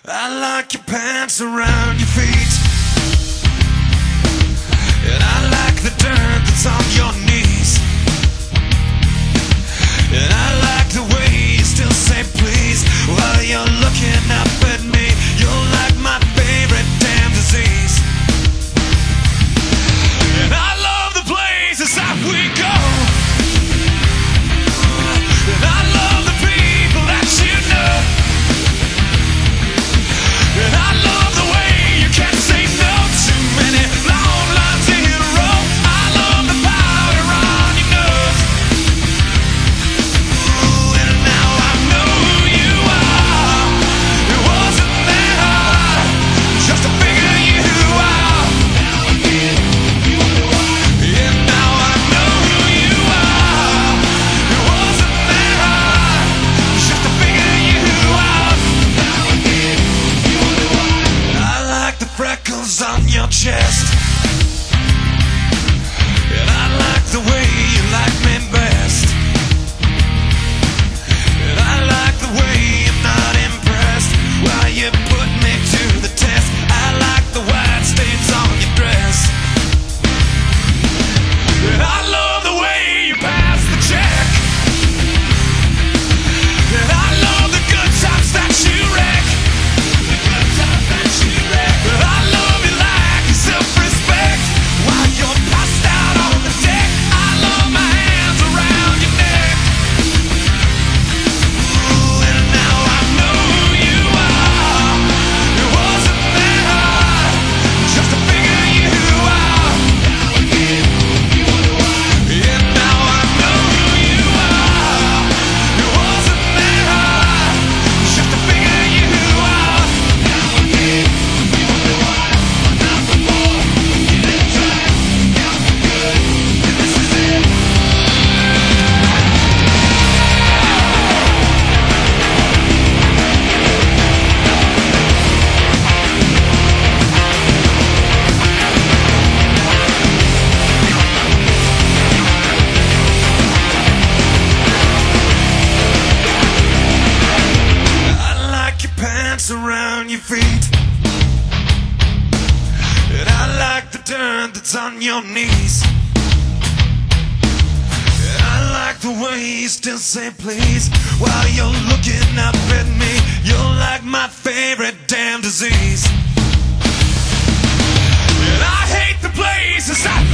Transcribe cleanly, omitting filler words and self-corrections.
I like your pants around your feet, and I like the dirt that's on your knees, and I like the way you still say please while you're looking up at me. You're like my favorite damn disease, and I love the places that we go, and I love the people that you know, and I love the way you can't say no to many long lines in a row. I love the powder on your nose. Ooh, and now I know who you are. It wasn't that hard just to figure you out. And now I know who you are. It wasn't that hard just to figure you out. I like the freckles on your chest, and I like the way you like me best, and I like the way you're not impressed while you put me to the test. I like the white stains on your dress, and I love the way you pass the check, and I love the good times that you wreck. But I love you like your self-respect while you're passed out on the deck. I love my hands around your neck. Ooh, and now I know who you are. It wasn't that hard just to figure you out. And now I know who you are. It wasn't that hard just to figure you out. I like your pants around your feet, and I like the dirt that's on your knees, and I like the way you still say please while you're looking up at me. You're like my favorite damn disease, and I hate the places I